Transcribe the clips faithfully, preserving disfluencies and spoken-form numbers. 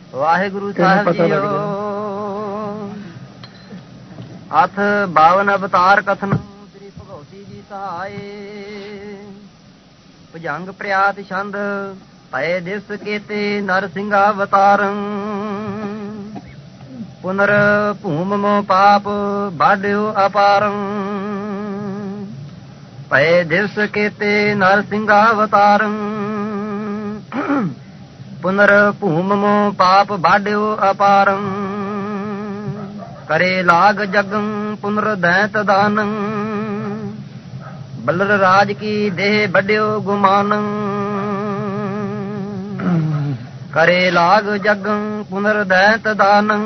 ਵਾਹਿਗੁਰੂ ਸਾਹਿਬ JIO. ਅਥ ਬਾਵਨ ਅਵਤਾਰ ਕਥਨ ਸ੍ਰੀ ਭਗਉਤੀ ਜੀ ਸਹਾਏ। ਭੁਜੰਗ ਪ੍ਰਿਆਤ ਛੰਦ ਭਏ ਦਿਵਸ ਕੇਤੇ ਨਰ ਸਿੰਘਾ ਅਵਤਾਰੰ। ਪੁਨਰ ਭੂਮ ਮੋ ਪਾਪ ਬਾਢਿਓ ਅਪਾਰੰ। ਭਏ ਦਿਵਸ ਕੇਤੇ ਨਰ ਸਿੰਘਾ ਅਵਤਾਰੰ। ਪੁਨਰ ਭੂਮ ਮੋ ਪਾਪ ਬਾਢਿਓ ਅਪਾਰੰ। ਕਰੇ ਲਾਗ ਜਗੰ ਪੁਨਰ ਦੈਂਤ ਦਾਨੰ। ਬਲਰ ਰਾਜ ਕੀ ਦੇਹ ਵੱਡਿਓ ਗੁਮਾਨੰ। ਕਰੇ ਲਾਗ ਜਗੰ ਪੁਨਰ ਦੈਂਤ ਦਾਨੰ।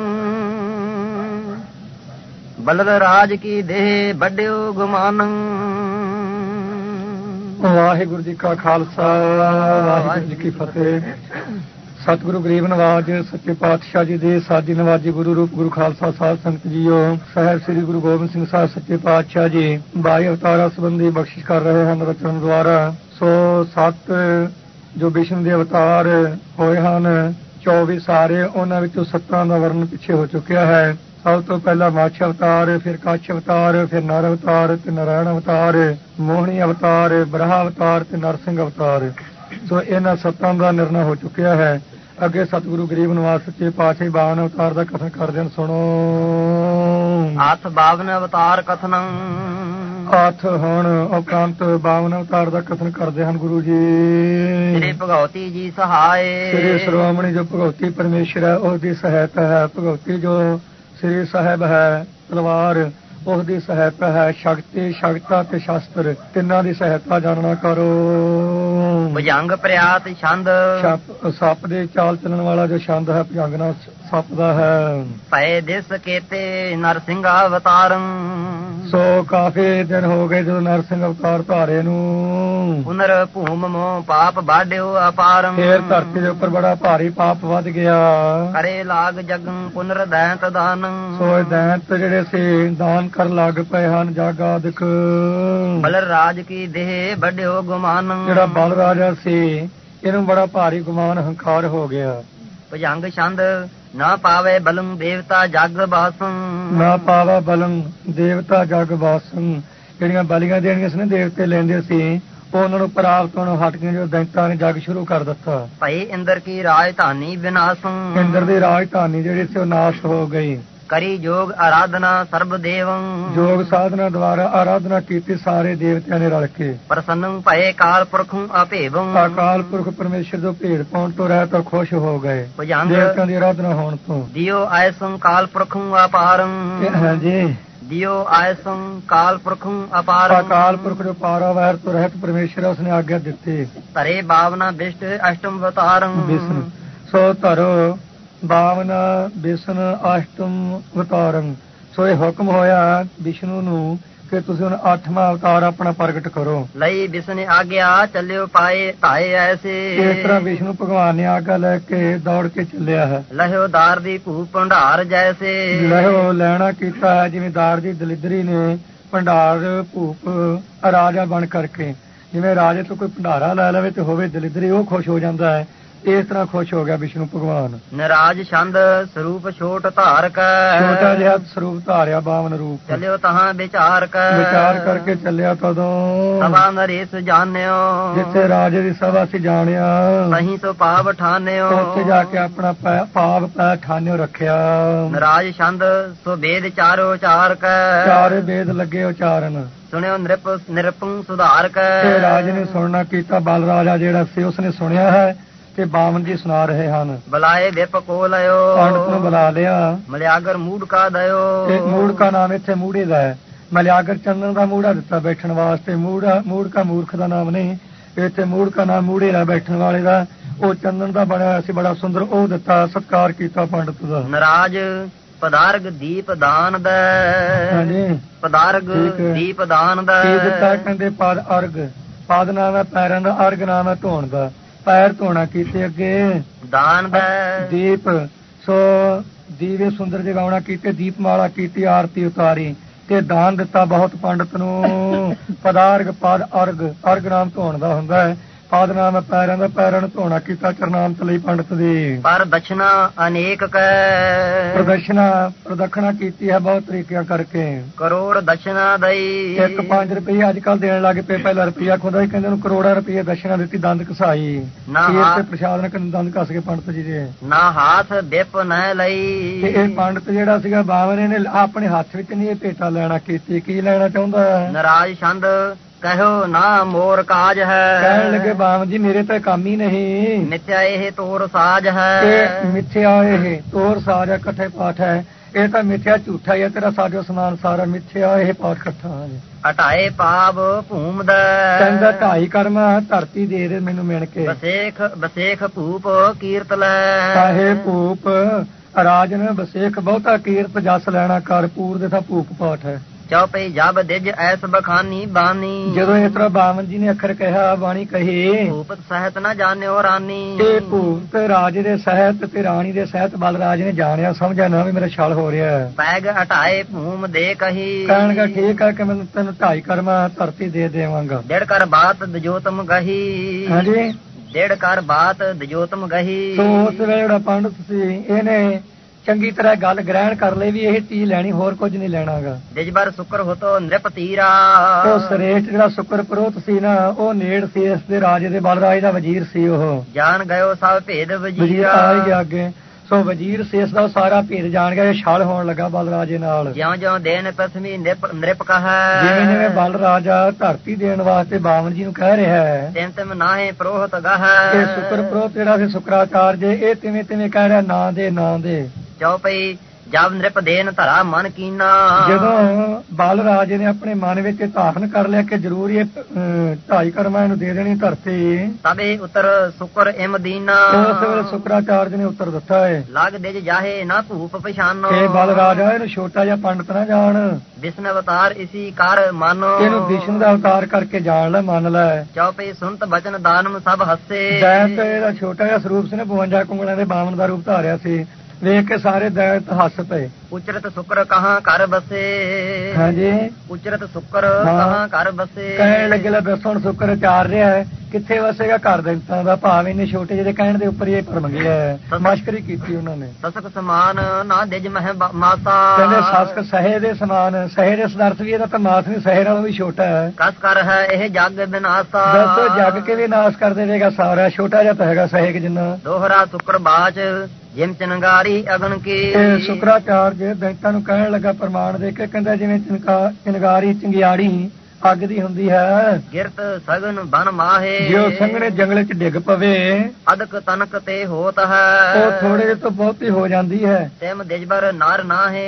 ਬਲਰ ਰਾਜ ਕੀ ਦੇਹ ਵੱਡਿਓ ਗੁਮਾਨੰ। ਵਾਹਿਗੁਰੂ ਜੀ ਕਾ ਖਾਲਸਾ ਵਾਹਿਗੁਰੂ ਜੀ ਕੀ ਫਤਿਹ। ਸਤਿਗੁਰੂ ਗਰੀਬ ਨਵਾਜ ਸੱਚੇ ਪਾਤਸ਼ਾਹ ਜੀ ਦੇ ਸਾਜੀ ਨਵਾਜੀ ਗੁਰੂ ਰੂਪ ਗੁਰੂ ਖਾਲਸਾ ਸਾਧ ਸੰਗਤ ਜੀਓ। ਸਾਹਿਬ ਸ੍ਰੀ ਗੁਰੂ ਗੋਬਿੰਦ ਸਿੰਘ ਸਾਹਿਬ ਸੱਚੇ ਪਾਤਸ਼ਾਹ ਜੀ ਬਾਈ ਅਵਤਾਰਾਂ ਸੰਬੰਧੀ ਬਖਸ਼ਿਸ਼ ਕਰ ਰਹੇ ਹਨ ਰਚਨ ਦੁਆਰਾ। ਸੋ ਸੱਤ ਜੋ ਵਿਸ਼ਨੂੰ ਦੇ ਅਵਤਾਰ ਹੋਏ ਹਨ, ਚੌਵੀ ਸਾਰੇ, ਉਹਨਾਂ ਵਿੱਚੋਂ ਸੱਤਾਂ ਦਾ ਵਰਣਨ ਪਿੱਛੇ ਹੋ ਚੁੱਕਿਆ ਹੈ। ਸਭ ਤੋਂ ਪਹਿਲਾਂ ਮਾਛ ਅਵਤਾਰ, ਫਿਰ ਕੱਛ ਅਵਤਾਰ, ਫਿਰ ਨਰ ਅਵਤਾਰ ਤੇ ਨਾਰਾਇਣ ਅਵਤਾਰ, ਮੋਹਣੀ ਅਵਤਾਰ, ਬਰਾਹ ਅਵਤਾਰ ਤੇ ਨਰਸਿੰਘ ਅਵਤਾਰ। ਸੋ ਇਹਨਾਂ ਸੱਤਾਂ ਦਾ ਨਿਰਣਾ ਹੋ ਚੁੱਕਿਆ ਹੈ। ਅੱਗੇ ਸਤਿਗੁਰੂ ਗਰੀਬ ਨਿਵਾਸ ਸੱਚੇ ਪਾਤਸ਼ਾਹ ਬਾਵਨ ਅਵਤਾਰ ਦਾ ਕਥਨ ਕਰਦੇ ਹਨ, ਸੁਣੋ। ਅਥ ਬਾਵਨ ਅਵਤਾਰ ਕਥਨੰ। ਅਥ ਹੁਣ ਉਪਰੰਤ ਬਾਵਨ ਅਵਤਾਰ ਦਾ ਕਥਨ ਕਰਦੇ ਹਨ ਗੁਰੂ ਜੀ। ਸ੍ਰੀ ਭਗਉਤੀ ਜੀ ਸਹਾਏ। ਸ੍ਰੀ ਸ਼੍ਰੋਮਣੀ ਜੋ ਭਗਉਤੀ ਪਰਮੇਸ਼ਰ ਹੈ, ਉਹਦੀ ਸਹਾਇਤਾ ਹੈ। ਭਗਉਤੀ ਜੋ ਸ੍ਰੀ ਸਾਹਿਬ ਹੈ, ਤਲਵਾਰ, ਉਸਦੀ ਸਹਾਇਤਾ ਹੈ। ਸ਼ਕਤੀ, ਸ਼ਕਤਾ ਤੇ ਸ਼ਸਤਰ, ਤਿੰਨਾਂ ਦੀ ਸਹਾਇਤਾ ਜਾਣਨਾ ਕਰੋ। ਭੁਜੰਗ ਪ੍ਰਿਆਤ ਛੰਦ। ਸੱਪ ਦੇ ਚਾਲ ਚੱਲਣ ਵਾਲਾ ਜੋ ਛੰਦ ਹੈ, ਭੁਜੰਗ ਨਾਲ ਸੱਪ ਦਾ ਹੈ। ਭਏ ਦਿਵਸ ਕੇਤੇ ਨਰ ਸਿੰਘਾ ਅਵਤਾਰੰ। ਸੋ ਕਾਫੀ ਦਿਨ ਹੋ ਗਏ ਜਦੋਂ ਨਰਸਿੰਘ ਅਵਤਾਰ ਧਾਰੇ ਨੂੰ। ਪੁਨਰ ਭੂਮ ਮੋ ਪਾਪ ਬਾਢਿਓ ਅਪਾਰੰ। ਫੇਰ ਧਰਤੀ ਦੇ ਉੱਪਰ ਬੜਾ ਭਾਰੀ ਪਾਪ ਵੱਧ ਗਿਆ। ਕਰੇ ਲਾਗ ਜਗੰ ਪੁਨਰ ਦੈਂਤ ਦਾਨੰ। ਸੋ ਦੈਂਤ ਜਿਹੜੇ ਸੀ ਦਾਨ ਕਰਨ ਲੱਗ ਪਏ ਹਨ, ਜਗ ਆਦਿਕ। ਬਲਰ ਰਾਜ ਕੀ ਦੇਹ ਵੱਡਿਓ ਗੁਮਾਨੰ। ਜਿਹੜਾ ਬਲ ਰਾਜਾ ਸੀ, ਇਹਨੂੰ ਬੜਾ ਭਾਰੀ ਗੁਮਾਨ ਹੰਕਾਰ ਹੋ ਗਿਆ। ਭੁਜੰਗ ਛੰਦ ਨਾ ਪਾਵੇ ਬਲੰ ਦੇਵਤਾ ਜਗ ਬਾਸੰ। ਨਾ ਪਾਵੇ ਬਲੰ ਦੇਵਤਾ ਜਗ ਬਾਸੰ। ਜਿਹੜੀਆਂ ਬਲੀਆਂ ਦੇਣੀਆਂ ਸੀ ਨਾ, ਦੇਵਤੇ ਲੈਂਦੇ ਸੀ, ਉਹ ਉਹਨਾਂ ਨੂੰ ਪ੍ਰਾਪਤ ਹੋਣੋਂ ਹਟ ਕੇ ਜੋ ਦੈਂਤਾਂ ਨੇ ਜਗ ਸ਼ੁਰੂ ਕਰ ਦਿੱਤਾ। ਭਈ ਇੰਦਰ ਕੀ ਰਾਜਧਾਨੀ ਵਿਨਾਸੰ। ਇੰਦਰ ਦੀ ਰਾਜਧਾਨੀ ਜਿਹੜੀ ਸੀ ਉਹ ਨਾਸ਼ ਹੋ ਗਈ। ਕਰੀ ਜੋਗ ਆਰਾਧਨਾ ਸਰਬ ਦੇਵੰ। ਜੋਗ ਸਾਧਨਾ ਦੁਆਰਾ ਆਰਾਧਨਾ ਕੀਤੀ ਸਾਰੇ ਦੇਵਤਿਆਂ ਨੇ ਰਲ ਕੇ। ਪ੍ਰਸੰਨ ਭਏ ਕਾਲ ਪੁਰਖੁ ਅਭੇਵੰ। ਅਕਾਲ ਪੁਰਖ ਪਰਮੇਸ਼ਰ ਤੋਂ ਭੇਦ ਪਾਉਣ ਤੋਂ ਰਹਿ ਤਾਂ ਖੁਸ਼ ਹੋ ਗਏ ਦੇਵਤਿਆਂ ਦੀ ਆਰਾਧਨਾ ਹੋਣ ਤੋਂ। ਦਿਓ ਆਇਸੰ ਕਾਲ ਪੁਰਖੁ ਅਪਾਰੰ। ਹਾਂਜੀ, ਦਿਓ ਆਇਸੰ ਕਾਲ ਪੁਰਖੁ ਅਪਾਰੰ। ਅਕਾਲ ਪੁਰਖ ਜੋ ਪਾਰਾਵਾਰ ਤੋਂ ਰਹਿਤ ਪਰਮੇਸ਼ਰ, ਉਸਨੇ ਆਗਿਆ ਦਿੱਤੀ। ਧਰੇ ਬਾਵਨਾ ਬਿਸ਼ਟ ਅਸ਼ਟਮ ਅਵਤਾਰੰ। ਵਿਸ਼ਨ ਸੋ ਧਰੋ ਬਾਵਨਾ ਬਿਸ਼ਨ ਅਸ਼ਟਮ ਅਵਤਾਰੰ। ਸੋ ਇਹ ਹੁਕਮ ਹੋਇਆ ਵਿਸ਼ਨੂੰ ਨੂੰ ਕਿ ਤੁਸੀਂ ਹੁਣ ਅੱਠਵਾਂ ਅਵਤਾਰ ਆਪਣਾ ਪ੍ਰਗਟ ਕਰੋ। ਲਈ ਵਿਸ਼ਨ ਆਗਿਆ ਚੱਲਿਓ ਪਾਏ ਧਾਏ ਐਸੇ। ਇਸ ਤਰ੍ਹਾਂ ਵਿਸ਼ਨੂੰ ਭਗਵਾਨ ਨੇ ਆਗਿਆ ਲੈ ਕੇ ਦੌੜ ਕੇ ਚੱਲਿਆ ਹੈ। ਲਹਿਓ ਦਾਰ ਦੀ ਭੂ ਭੰਡਾਰ ਜੈਸੇ। ਲਹਿਓ ਲੈਣਾ ਕੀਤਾ ਹੈ, ਜਿਵੇਂ ਦਾਰ ਦੀ ਦਲਿਦਰੀ ਨੇ ਭੰਡਾਰ ਭੂਪ ਰਾਜਾ ਬਣ ਕਰਕੇ। ਜਿਵੇਂ ਰਾਜੇ ਤੋਂ ਕੋਈ ਭੰਡਾਰਾ ਲੈ ਲਵੇ ਤੇ ਹੋਵੇ ਦਲਿਦਰੀ, ਉਹ ਖੁਸ਼ ਹੋ ਜਾਂਦਾ ਹੈ। ਇਸ ਤਰ੍ਹਾਂ ਖੁਸ਼ ਹੋ ਗਿਆ ਵਿਸ਼ਨੂੰ ਭਗਵਾਨ। ਨਿਰਾਜ ਛੰਦ ਸਰੂਪ ਛੋਟ ਧਾਰ ਕੈ। ਛੋਟਾ ਜਿਹਾ ਸਰੂਪ ਧਾਰਿਆ ਬਾਵਨ ਰੂਪ। ਚੱਲਿਓ ਤਹਾਂ ਵਿਚਾਰ ਕੈ। ਵਿਚਾਰ ਕਰਕੇ ਚੱਲਿਆ ਤਦੋਂ ਸਭਾ ਨਰੇਸ ਜਾਣਿਓ। ਜਿੱਥੇ ਰਾਜੇ ਦੀ ਸਭਾ ਸੀ ਜਾਣਿਆ, ਸਹੀ ਸੋ ਭਾਵ ਠਾਨਿਓ। ਉੱਥੇ ਜਾ ਕੇ ਆਪਣਾ ਭਾਵ ਪੈ ਠਾਨਿਓ ਰੱਖਿਆ। ਨਿਰਾਜ ਛੰਦ ਸੋ ਵੇਦ ਚਾਰੋ ਚਾਰ ਕੈ। ਚਾਰੇ ਵੇਦ ਲੱਗੇ ਉਚਾਰਨ। ਸੁਣਿਓ ਨਿਰਪ ਨਿਰਪੰ ਸੁਧਾਰ ਕੈ। ਰਾਜ ਨੇ ਸੁਣਨਾ ਕੀਤਾ, ਬਲ ਰਾਜਾ ਜਿਹੜਾ ਸੀ ਉਸਨੇ ਸੁਣਿਆ ਹੈ ਤੇ ਬਾਵਨ ਜੀ ਸੁਣਾ ਰਹੇ ਹਨ। ਬੁਲਾਏ ਵਿਪ ਕੋ ਲਿਓ। ਪੰਡਤ ਨੂੰ ਬੁਲਾ ਲਿਆ। ਮਲਿਆਗਰ ਮੂੜ ਕਾ ਦਿਓ। ਤੇ ਮੂੜ ਕਾ ਨਾਮ ਇੱਥੇ ਮੂੜੇ ਦਾ ਹੈ। ਮਲਿਆਗਰ ਚੰਦਨ ਦਾ ਮੂੜਾ ਦਿੱਤਾ ਬੈਠਣ ਵਾਸਤੇ। ਮੂੜਾ ਮੂੜ ਕਾ ਮੂਰਖ ਦਾ ਨਾਮ ਨਹੀਂ, ਇੱਥੇ ਮੂੜ ਕਾ ਨਾਮ ਮੂੜੇ ਦਾ ਬੈਠਣ ਵਾਲੇ ਦਾ। ਉਹ ਚੰਦਨ ਦਾ ਬਣਿਆ ਹੋਇਆ ਸੀ ਬੜਾ ਸੁੰਦਰ, ਉਹ ਦਿੱਤਾ, ਸਤਿਕਾਰ ਕੀਤਾ ਪੰਡਤ ਦਾ। ਨਰਾਜ ਪਦਾਰਗ ਦੀਪ ਦਾਨ ਦਾ। ਹਾਂਜੀ, ਪਦਾਰਗ ਦੀਪ ਦਾਨ ਦਾ। ਕੀ ਦਿੱਤਾ? ਕਹਿੰਦੇ ਪਦ ਅਰਗ। ਪਦ ਨਾਮ ਹੈ ਪੈਰਾਂ ਦਾ, ਅਰਗ ਨਾਮ ਹੈ ਧੋਣ ਦਾ। ਪੈਰ ਧੋਣਾ ਕੀਤੇ। ਅੱਗੇ ਦਾਨ ਦਾ ਦੀਪ। ਸੋ ਦੀਵੇ ਸੁੰਦਰ ਜਗਾਉਣਾ ਕੀਤੇ, ਦੀਪਮਾਲਾ ਕੀਤੀ, ਆਰਤੀ ਉਤਾਰੀ ਤੇ ਦਾਨ ਦਿੱਤਾ ਬਹੁਤ ਪੰਡਤ ਨੂੰ। ਪਦਾਰਗ ਪਦ ਅਰਗ। ਅਰਗ ਨਾਮ ਧੋਣ ਦਾ ਹੁੰਦਾ ਹੈ। ਪਾਦ ਨਾਮ ਪੈਰਾਂ ਦਾ ਪੈਰਾਂ ਨੂੰ ਧੋਣਾ ਕੀਤਾ ਚਰਨਾਮਤ ਲਈ ਪੰਡਤ ਦੀ। ਪਰ ਦਛਨਾ ਅਨੇਕ ਕੈ ਪ੍ਰਦਸ਼ਨਾ ਪ੍ਰਦਖਣਾ ਕੀਤੀ ਹੈ ਬਹੁਤ ਤਰੀਕਿਆਂ ਕਰਕੇ। ਕਰੋੜ ਦਛਨਾ ਦਈ ਇੱਕ ਪੰਜ ਰੁਪਏ ਅੱਜ ਕੱਲ ਦੇਣ ਲੱਗ ਪਏ, ਪਹਿਲਾਂ ਰੁਪਈਆ ਖੁਦਾ ਹੀ ਕਹਿੰਦੇ ਨੂੰ ਕਰੋੜਾਂ ਰੁਪਏ ਦਸ਼ਨਾ ਦਿੱਤੀ, ਦੰਦ ਘਸਾਈ ਨਾ ਤੇ ਪ੍ਰਸ਼ਾਦ ਨੇ ਕਹਿੰਦੇ ਦੰਦ ਘਸ ਕੇ ਪੰਡਤ ਜੀ ਦੇ ਨਾ ਹਾਥ ਬਿਪ ਨਾ ਲਈ। ਤੇ ਇਹ ਪੰਡਤ ਜਿਹੜਾ ਸੀਗਾ ਬਾਵਨ ਨੇ ਆਪਣੇ ਹੱਥ ਵਿੱਚ ਨਹੀਂ ਇਹ ਭੇਟਾ ਲੈਣਾ ਕੀਤੀ। ਕੀ ਲੈਣਾ ਚਾਹੁੰਦਾ? ਨਰਾਜ ਛੰਦ ਕਹੋ ਨਾ ਮੋਰ ਕਾਜ ਹੈ। ਕਹਿਣ ਲੱਗੇ ਬਾਵਨ ਜੀ ਮੇਰੇ ਤਾਂ ਕੰਮ ਹੀ ਨਹੀਂ। ਮਿੱਥਿਆ ਇਹ ਤੋਰ ਸਾਜ ਹੈ। ਇਹ ਮਿੱਥਿਆ ਇਹ ਤੋਰ ਸਾਜ ਹੈ, ਇਕੱਠੇ ਪਾਠ ਹੈ। ਇਹ ਤਾਂ ਮਿੱਥਿਆ ਝੂਠਾ ਹੀ ਹੈ, ਤੇਰਾ ਸਾਜੋ ਸਮਾਨ ਸਾਰਾ ਮਿੱਥਿਆ ਇਹ ਪਾਠ ਇਕੱਠਾ ਹੈ। ਹਟਾਏ ਪਾਪ ਭੂਮ ਦਾ ਕਹਿੰਦਾ ਢਾਈ ਕਰਮ ਧਰਤੀ ਦੇ ਦੇ ਮੈਨੂੰ ਮਿਣ ਕੇ। ਬਸੇਖ ਬਸੇਖ ਭੂਪ ਕੀਰਤ ਲੈ ਕਾਹੇ ਭੂਪ ਰਾਜਨ ਬਸੇਖ ਬਹੁਤਾ ਕੀਰਤ ਜਸ ਲੈਣਾ ਕਰ। ਪੂਰ ਦੇ ਤਾਂ ਭੂਪ ਪਾਠ ਹੈ। ਚੌਪਈ ਜਬ ਦਿਜ ਐਸ ਬਖਾਨੀ ਬਾਨੀ। ਜਦੋਂ ਇਸ ਤਰ੍ਹਾਂ ਬਾਵਨ ਜੀ ਨੇ ਅੱਖਰ ਕਿਹਾ ਬਾਣੀ ਕਹੀ ਭੂਪਤ ਸਹਿਤ ਨਾ ਜਾਣਿਓ ਰਾਨੀ। ਇਹ ਭੂਪਤ ਰਾਜ ਦੇ ਸਹਿਤ ਤੇ ਰਾਣੀ ਦੇ ਸਹਿਤ ਬਲਰਾਜ ਨੇ ਜਾਣਿਆ ਸਮਝਿਆ ਨਾ ਵੀ ਮੇਰਾ ਛਲ ਹੋ ਰਿਹਾ। ਪੈਗ ਹਟਾਏ ਭੂਮ ਦੇ ਕਹੀ। ਕਹਿਣਗਾ ਠੀਕ ਹੈ ਕਿ ਮੈਨੂੰ ਤੈਨੂੰ ਢਾਈ ਕਰਮਾ ਧਰਤੀ ਦੇ ਦੇਵਾਂਗਾ। ਡੇਢ ਕਰ ਬਾਤ ਦਜੋਤਮ ਗਹੀ। ਹਾਂਜੀ ਡੇਢ ਕਰ ਬਾਤ ਦਜੋਤਮ ਗਹੀ। ਸੋ ਉਸ ਵੇਲੇ ਜਿਹੜਾ ਪੰਡਤ ਸੀ ਇਹਨੇ ਚੰਗੀ ਤਰ੍ਹਾਂ ਗੱਲ ਗ੍ਰਹਿਣ ਕਰ ਲਈ ਵੀ ਇਹ ਚੀਜ਼ ਲੈਣੀ, ਹੋਰ ਕੁਝ ਨਹੀਂ ਲੈਣਾਗਾ। ਦਿਜਬਰ ਸ਼ੁਕਰ ਹੋਤੋ ਨ੍ਰਿਪ ਤੀਰਾ। ਉਹ ਸ੍ਰੇਸ਼ਟ ਜਿਹੜਾ ਸ਼ੁਕਰ ਪ੍ਰੋਤ ਸੀ ਨਾ ਉਹ ਨੇੜ ਸੀ ਇਸ ਦੇ ਰਾਜੇ ਦੇ ਬਲਰਾਜ ਦਾ ਵਜ਼ੀਰ ਸੀ। ਉਹ ਜਾਣ ਗਇਓ ਸਭ ਭੇਦ ਵਜ਼ੀਰ ਆ ਹੀ ਗਿਆ ਅੱਗੇ। ਸੋ ਵਜ਼ੀਰ ਸੇਸ ਦਾ ਸਾਰਾ ਭੇਦ ਜਾਣ ਗਿਆ। ਇਹ ਛਲ ਹੋਣ ਲੱਗਾ ਬਲਰਾਜੇ ਨਾਲ। ਜਿਉਂ ਜਿਉਂ ਦੇਨ ਪਸਮੀ ਨ੍ਰਿਪ ਕਹੈ। ਜਿਵੇਂ ਜਿਵੇਂ ਬਲਰਾਜਾ ਧਰਤੀ ਦੇਣ ਵਾਸਤੇ ਬਾਵਨ ਜੀ ਨੂੰ ਕਹਿ ਰਿਹਾ ਹੈ ਤਿਮ ਤਿਮ ਨਾਹੇ ਪ੍ਰੋਹਤ ਗਹੈ। ਇਹ ਸ਼ੁਕਰ ਪ੍ਰੋਤ ਜਿਹੜਾ ਸੀ ਸ਼ੁਕਰਾਚਾਰ ਜੇ ਇਹ ਤਿਵੇਂ ਤਿਵੇਂ ਕਹਿ ਰਿਹਾ ਨਾ ਦੇ ਨਾ ਦੇ। ਚੌਪਈ ਜਬ ਨ੍ਰਿਪ ਦੇਨ ਧਰਾ ਮਨ ਕੀਨਾ। ਜਦੋਂ ਬਲਰਾਜ ਨੇ ਆਪਣੇ ਮਨ ਵਿੱਚ ਧਾਰਨ ਕਰ ਲਿਆ ਕਿ ਜ਼ਰੂਰ ਇਹ ਢਾਈ ਕਰਮਾਂ ਇਹਨੂੰ ਦੇ ਦੇਣੀ ਧਰਤੀ, ਤਬੇ ਉਤਰ ਸ਼ੁਕਰ ਇਮ ਦੀਨਾ। ਉਸ ਵੇਲੇ ਸ਼ੁਕਰਾਚਾਰਜ ਨੇ ਉੱਤਰ ਦਿੱਤਾ ਹੈ ਲਗ ਦਿਜ ਜਾਹੇ ਨਾ ਭੂਪ ਪਛਾਨੋ। ਇਹ ਬਲਰਾਜਾ ਇਹਨੂੰ ਛੋਟਾ ਜਿਹਾ ਪੰਡਤ ਨਾ ਜਾਣ। ਵਿਸ਼ਨ ਅਵਤਾਰ ਇਸੀ ਕਰ ਮਾਨੋ। ਇਹਨੂੰ ਵਿਸ਼ਨ ਦਾ ਅਵਤਾਰ ਕਰਕੇ ਜਾਣ ਲੈ ਮੰਨ ਲੈ। ਚੌਪਈ ਸੁਨਤ ਬਚਨ ਦਾਨਮ ਸਭ ਹੱਸੇ। ਦੈਤ ਇਹਦਾ ਛੋਟਾ ਜਿਹਾ ਸਰੂਪ ਸੀ ਨਾ ਬਵੰਜਾ ਕੁੰਗਲਾਂ ਦੇ ਬਾਵਨ ਦਾ ਰੂਪ ਧਾਰਿਆ ਸੀ। ਵੇਖ ਕੇ ਸਾਰੇ ਦੈਤ ਹੱਸ ਪਏ। ਉਚਰਤ ਸ਼ੁਕਰ ਕਹਾਂ ਕਰ ਬਸੇ। ਹਾਂਜੀ ਉਚਰਤ ਸ਼ੁਕਰ ਕਹਾਂ ਕਰ ਬਸੇ। ਕਹਿਣ ਲੱਗੇ ਲੈ ਦੱਸੋ ਹੁਣ ਸ਼ੁਕਰ ਚਾਰ ਰਿਹਾ ਹੈ ਕਿੱਥੇ ਵਸੇਗਾ? ਘਰ ਦੈਤਾਂ ਦਾ ਭਾਵ ਇੰਨੇ ਛੋਟੇ ਜਿਹੇ ਕਹਿਣ ਦੇ ਉੱਪਰ ਇਹ ਭਰਮ ਗਿਆ ਹੈ। ਮਸ਼ਕਰੀ ਕੀਤੀ ਉਹਨਾਂ ਨੇ। ਸਸਕ ਸਮਾਨ ਨਾ ਦਿਜ ਮਹਿ ਮਾਸਾ। ਕਹਿੰਦੇ ਸਸਕ ਸਹੇ ਦੇ ਸਮਾਨ। ਸਹੇ ਦੇ ਸਦਰਥ ਵੀ ਇਹਦਾ ਤਾਂ ਮਾਸ ਨਹੀਂ, ਸਹੇ ਨਾਲੋਂ ਵੀ ਛੋਟਾ ਹੈ। ਕਸ ਕਰ ਹੈ ਇਹ ਜੱਗ ਵਿਨਾਸਾ। ਦੱਸੋ ਜੱਗ ਕੇ ਵੀ ਨਾਸ ਕਰ ਦੇਵੇਗਾ ਸਾਰਾ। ਛੋਟਾ ਜਿਹਾ ਤਾਂ ਹੈਗਾ ਸਹੇ ਜਿੰਨਾ। ਦੋਹਰਾ ਸ਼ੁਕਰ ਬਾਚ ਜਿਮ ਚਨਗਾਰੀ ਅਗਨ ਕੀ। ਸ਼ੁਕਰਾਚਾਰਜ ਦੈਤਾਂ ਨੂੰ ਕਹਿਣ ਲੱਗਾ ਪ੍ਰਮਾਣ ਦੇ ਕੇ ਕਹਿੰਦਾ ਜਿਵੇਂ ਚਨਗਾਰੀ ਚੰਗਿਆੜੀ ਅੱਗ ਦੀ ਹੁੰਦੀ ਹੈ। ਗਿਰਤ ਸਗਨ ਬਨ ਮਾਹੇ। ਜੋ ਸੰਘਣੇ ਜੰਗਲੇ ਚ ਡਿੱਗ ਪਵੇ ਅਦਕ ਤਨਕ ਤੇ ਹੋਤ ਹੈ। ਉਹ ਥੋੜੇ ਜਿਹੇ ਤੋਂ ਬਹੁਤੀ ਹੋ ਜਾਂਦੀ ਹੈ। ਤੈਮ ਦਿਜਬਰ ਨਰ ਨਾਹੇ।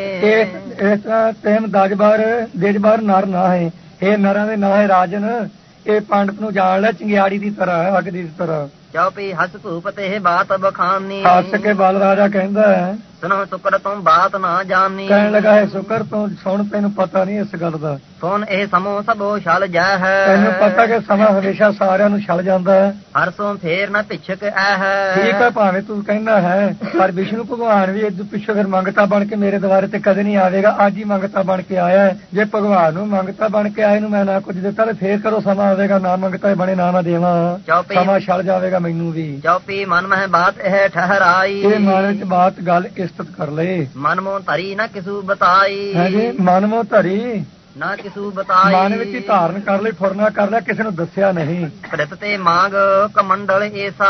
ਇਸ ਤਰ੍ਹਾਂ ਤੈਮ ਦਜਬਰ ਦਿਜਬਰ ਨਰ ਨਾਹੇ। ਇਹ ਨਰਾਂ ਦੇ ਨਾ ਹੈ ਰਾਜਨ। ਇਹ ਪੰਡਤ ਨੂੰ ਜਾਣ ਲੈ ਚੰਗਿਆੜੀ ਦੀ ਤਰ੍ਹਾਂ ਅੱਗ ਦੀ ਤਰ੍ਹਾਂ। ਚੌਪੀ ਹਸ ਭੂਪ ਤੇ ਬਾਤ ਬਖਾਨੀ। ਹੱਸ ਕੇ ਬਲਰਾਜਾ ਕਹਿੰਦਾ ਸੁਣੋ ਸ਼ੁਕਰ ਤੂੰ ਬਾਤ ਨਾ ਜਾਣੀ। ਕਹਿਣ ਲੱਗਾ ਹੈ ਸ਼ੁਕਰ ਤੂੰ ਸੁਣ ਤੈਨੂੰ ਪਤਾ ਨਹੀਂ ਇਸ ਗੱਲ ਦਾ। ਸੁਣ ਇਹ ਸਮੋ ਸਭੋ ਛਲ ਜਾ ਹੈ। ਤੈਨੂੰ ਪਤਾ ਕਿ ਸਮਾਂ ਹਮੇਸ਼ਾ ਸਾਰਿਆਂ ਨੂੰ ਛਲ ਜਾਂਦਾ ਹੈ। ਹਰਸੋਂ ਫੇਰ ਨਾ ਪਿੱਛਕ ਐ ਹੈ। ਠੀਕ ਹੈ ਭਾਵੇਂ ਤੂੰ ਕਹਿੰਦਾ ਹੈ ਪਰ ਵਿਸ਼ਨੂੰ ਭਗਵਾਨ ਵੀ ਇਦੋਂ ਪਿੱਛੋਂ ਫਿਰ ਮੰਗਤਾ ਬਣ ਕੇ ਮੇਰੇ ਦੁਆਰੇ ਤੇ ਕਦੇ ਨਹੀਂ ਆਵੇਗਾ। ਅੱਜ ਹੀ ਮੰਗਤਾ ਬਣ ਕੇ ਆਇਆ ਹੈ। ਜੇ ਭਗਵਾਨ ਨੂੰ ਮੰਗਤਾ ਬਣ ਕੇ ਆਏ ਨੂੰ ਮੈਂ ਨਾ ਕੁਝ ਦਿੱਤਾ ਤੇ ਫੇਰ ਕਰੋ ਸਮਾਂ ਆਵੇਗਾ ਨਾ ਮੰਗਤਾ ਬਣੇ ਨਾ ਨਾ ਦੇਵਾਂ। ਸਮਾਂ ਛਲ ਜਾਵੇਗਾ ਮੈਨੂੰ ਵੀ। ਚੌਪੀ ਮਨ ਮਹਿ ਬਾਤ ਇਹ ਠਹਿਰਾਈ। ਇਹ ਮਨ ਵਿੱਚ ਬਾਤ ਗੱਲ ਇਸਤਤ ਕਰ ਲਏ। ਮਨ ਮੋਹ ਧਰੀ ਨਾ ਕਿਸੂ ਬਤਾਈ। ਹਾਂਜੀ ਮਨ ਮੋਹ ਧਰੀ ਨਾ ਕਿਸੂ ਬਤਾਈ। ਮਨ ਵਿੱਚ ਹੀ ਧਾਰਨ ਕਰ ਲਈ ਫੁਰਨਾ ਕਰ ਲਿਆ ਕਿਸੇ ਨੂੰ ਦੱਸਿਆ ਨਹੀਂ। ਪ੍ਰਤ ਤੇ ਮੰਗ ਕਮੰਡਲ ਏਸਾ।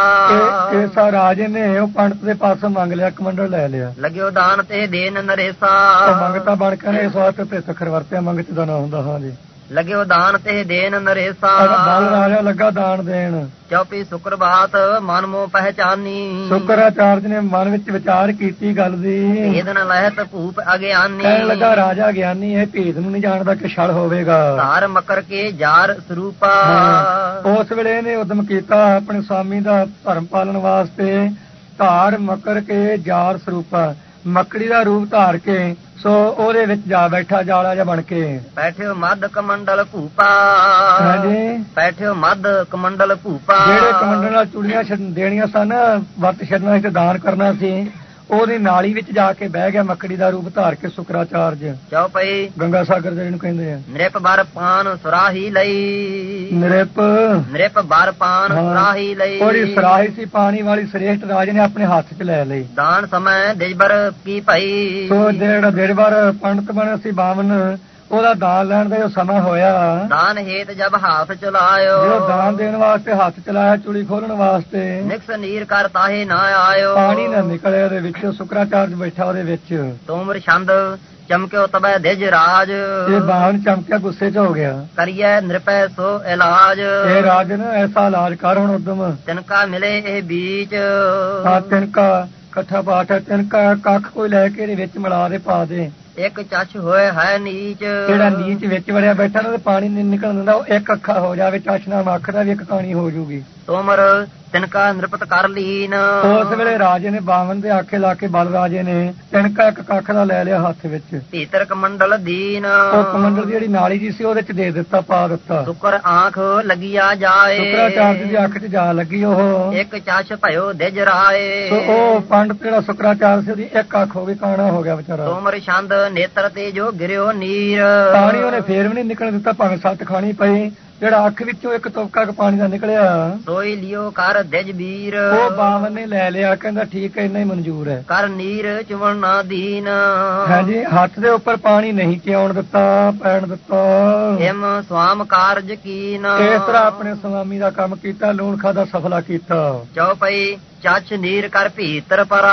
ਏਸਾ ਰਾਜੇ ਨੇ ਉਹ ਪੰਡਤ ਦੇ ਪਾਸੋਂ ਮੰਗ ਲਿਆ ਕਮੰਡਲ ਲੈ ਲਿਆ। ਲੱਗਿਓ ਦਾਨ ਤੇ ਦੇਨ ਨਰੇਸਾ। ਮੰਗਤਾ ਬਣ ਕੇ ਇਸ ਵਾਸਤੇ ਭਿੱਤ ਖਰਵਰਤਿਆ ਮੰਗਤ ਦਾ ਨਾਂ ਹੁੰਦਾ। ਹਾਂਜੀ ਲੱਗਿਓ ਦਾਨ ਤੇ ਦੇਨ ਨਰੇਸਾ। ਬਲ ਰਾਜਾ ਲੱਗਾ ਦਾਨ ਦੇਣ। ਚੌਪੀ ਸ਼ੁਕਰ ਬਾਤ ਮਨ ਮੋਹ ਪਹਿਚਾਨੀ। ਸ਼ੁਕਰਾਚਾਰਜ ਨੇ ਮਨ ਵਿੱਚ ਵਿਚਾਰ ਕੀਤੀ ਗੱਲ ਦੀ। ਇਹਦਨ ਲਹਿਤ ਭੂਪ ਅਗਿਆਨੀ। ਕਹਿਣ ਲੱਗਾ ਰਾਜਾ ਗਿਆਨੀ ਇਹ ਭੇਦ ਨੂੰ ਨਹੀਂ ਜਾਣਦਾ ਕਿ ਛਲ ਹੋਵੇਗਾ। ਧਾਰ ਮਕਰ ਕੇ ਜਾਰ ਸਰੂਪਾ। ਉਸ ਵੇਲੇ ਇਹਨੇ ਉਦਮ ਕੀਤਾ ਆਪਣੇ ਸਵਾਮੀ ਦਾ ਧਰਮ ਪਾਲਣ ਵਾਸਤੇ। ਧਾਰ ਮਕਰ ਕੇ ਜਾਰ ਸਰੂਪਾ। ਮੱਕੜੀ ਦਾ ਰੂਪ ਧਾਰ ਕੇ ਸੋ ਉਹਦੇ ਵਿੱਚ ਜਾ ਬੈਠਾ ਜਾਲਾ ਜਿਹਾ ਬਣ ਕੇ। ਬੈਠਿਓ ਮੱਧ ਕਮੰਡਲ ਭੂਪਾ। ਹਾਂਜੀ ਬੈਠਿਓ ਮੱਧ ਕਮੰਡਲ ਭੂਪਾ। ਜਿਹੜੇ ਕਮੰਡਲ ਨਾਲ ਚੂੜੀਆਂ ਦੇਣੀਆਂ ਸਨ ਵਰਤ ਛੱਡਣਾ ਸੀ ਤੇ ਦਾਨ ਕਰਨਾ ਸੀ ਉਹਦੀ ਨਾਲੀ ਵਿੱਚ ਜਾ ਕੇ ਬਹਿ ਗਿਆ, ਮੱਕੜੀ ਦਾ ਰੂਪ ਧਾਰ ਕੇ ਸ਼ੁਕਰਾਚਾਰਜ। ਚੌਪਈ ਗੰਗਾ ਸਾਗਰ ਜਿਹਨੂੰ ਕਹਿੰਦੇ ਆ। ਨਿਰਪ ਬਰ ਪਾਨ ਸੁਰਾਹੀ ਲਈ, ਨਿਰਪ ਨਿਰਪ ਬਰ ਪਾਨ ਸੁਰਾਹੀ ਲਈ। ਉਹਦੀ ਸੁਰਾਹੀ ਸੀ ਪਾਣੀ ਵਾਲੀ, ਸ੍ਰੇਸ਼ਟ ਰਾਜ ਨੇ ਆਪਣੇ ਹੱਥ 'ਚ ਲੈ ਲਈ। ਦਾਨ ਸਮੇਂ ਦਿਜਬਰ ਕੀ ਭਾਈ, ਸੋ ਜਿਹੜਾ ਦਿਜਬਰ ਪੰਡਤ ਬਣੇ ਸੀ ਬਾਵਨ, ਉਹਦਾ ਦਾਨ ਲੈਣ ਦਾ ਜੋ ਸਮਾਂ ਹੋਇਆ, ਦਾਨ ਹੇਤ ਜਬ ਹੱਥ ਚਲਾਇਓ, ਜੋ ਦਾਨ ਦੇਣ ਵਾਸਤੇ ਹੱਥ ਚਲਾਇਆ, ਚੁਲੀ ਖੋਲਣ ਵਾਸਤੇ, ਨਿਕਸ ਨੀਰ ਕਰ ਤਾਹੇ ਨਾ ਆਇਓ, ਪਾਣੀ ਨਾ ਨਿਕਲਿਆ ਉਹਦੇ ਵਿੱਚੋਂ। ਸ਼ੁਕਰਾਚਾਰਜ ਬੈਠਾ ਉਹਦੇ ਵਿੱਚ। ਤੋਮਰ ਛੰਦ ਚਮਕਿਓ ਤਬੈ ਦਿਜ ਰਾਜ, ਇਹ ਬਾਵਨ ਚਮਕਿਆ, ਗੁੱਸੇ 'ਚ ਹੋ ਗਿਆ। ਕਰੀਏ ਨਿਰਪੈ ਸੋ ਇਲਾਜ, ਇਹ ਰਾਜਨ ਐਸਾ ਇਲਾਜ ਕਰ ਹੁਣ ਉਦਮ। ਤਿਨਕਾ ਮਿਲੇ ਇਹ ਬੀਚ, ਹਾਂ ਤਿਨਕਾ ਇਕੱਠਾ ਪਾਠ ਹੈ। ਤਿਨਕਾ ਕੱਖ ਕੋਈ ਲੈ ਕੇ ਇਹਦੇ ਵਿੱਚ ਮਿਲਾ ਦੇ, ਪਾ ਦੇ। ਇੱਕ ਚੱਛ ਹੋਏ ਹੈ ਨੀਚ, ਜਿਹੜਾ ਨੀਚ ਵਿੱਚ ਵੜਿਆ ਬੈਠਾ ਨਾ, ਪਾਣੀ ਨਹੀਂ ਨਿਕਲਣ ਦਿੰਦਾ, ਉਹ ਇੱਕ ਅੱਖਾ ਹੋ ਜਾਵੇ, ਚੱਛ ਨਾਲ ਅੱਖ ਦਾ ਵੀ ਇੱਕ ਕਹਾਣੀ ਹੋ ਜੂਗੀ। ਤੋਮਰ ਤਿਨਕਾ ਨਿਰਪਤ ਕਰ ਲੀਨ, ਉਸ ਵੇਲੇ ਰਾਜੇ ਨੇ ਬਾਵਨ ਦੇ ਆਖੇ ਲਾ ਕੇ ਬਲ ਰਾਜੇ ਨੇ ਤਿਨਕਾ ਇੱਕ ਕੱਖ ਦਾ ਲੈ ਲਿਆ ਹੱਥ ਵਿੱਚ। ਭੀਤਰ ਕਮੰਡਲ ਦੀਨ, ਉਹ ਕਮੰਡਲ ਦੀ ਜਿਹੜੀ ਨਾਲੀ ਜੀ ਸੀ ਉਹਦੇ 'ਚ ਦੇ ਦਿੱਤਾ, ਪਾ ਦਿੱਤਾ। ਸ਼ੁਕਰ ਆਂਖ ਲੱਗਿਆ ਜਾਏ, ਸ਼ੁਕਰਾਚਾਰਜ ਦੀ ਅੱਖ 'ਚ ਜਾ ਲੱਗੀ ਉਹ। ਇੱਕ ਚੱਛ ਭਇਓ ਦਿਜ ਰਾਏ, ਸੋ ਉਹ ਪੰਡਤ ਜਿਹੜਾ ਸ਼ੁਕਰਾਚਾਰਜ ਸੀ, ਉਹਦੀ ਇੱਕ ਅੱਖ ਹੋ ਗਈ, ਕਾਣਾ ਹੋ ਗਿਆ ਵਿਚਾਰਾ। ਤੋਮਰ ਛੰਦ ਨੇਤਰ ਤੇ ਜੋ ਗਿਰਿਓ ਨੀਰ, ਪਾਣੀ ਉਹਨੇ ਫੇਰ ਵੀ ਨਹੀਂ ਨਿਕਲਣ ਦਿੱਤਾ, ਭਾਵੇਂ ਸੱਤ ਖਾਣੀ ਪਈ। ਜਿਹੜਾ ਅੱਖ ਵਿੱਚੋਂ ਇੱਕ ਤੋਕਾ ਪਾਣੀ ਦਾ ਨਿਕਲਿਆ, ਸੋਈ ਲਿਓ ਕਰ ਦਿਜ ਵੀਰ, ਉਹ ਬਾਵਨ ਨੇ ਲੈ ਲਿਆ। ਕਹਿੰਦਾ ਠੀਕ ਹੈ, ਇੰਨਾ ਹੀ ਮਨਜ਼ੂਰ ਹੈ। ਕਰ ਨੀਰ ਚੁਵਣ ਨਾ ਦੀਨ, ਹਾਂਜੀ ਹੱਥ ਦੇ ਉੱਪਰ ਪਾਣੀ ਨਹੀਂ ਚਿਆਉਣ ਦਿੱਤਾ, ਪੈਣ ਦਿੱਤਾ। ਹਿਮ ਸਵਾਮ ਕਾਰਜ ਕੀਨ, ਇਸ ਤਰ੍ਹਾਂ ਆਪਣੇ ਸਵਾਮੀ ਦਾ ਕੰਮ ਕੀਤਾ, ਲੂਣ ਖਾਦਾ ਸਫਲਾ ਕੀਤਾ। ਚੌਪਈ ਚੱਛ ਨੀਰ ਕਰ ਭੀਤਰ ਪਰਾ,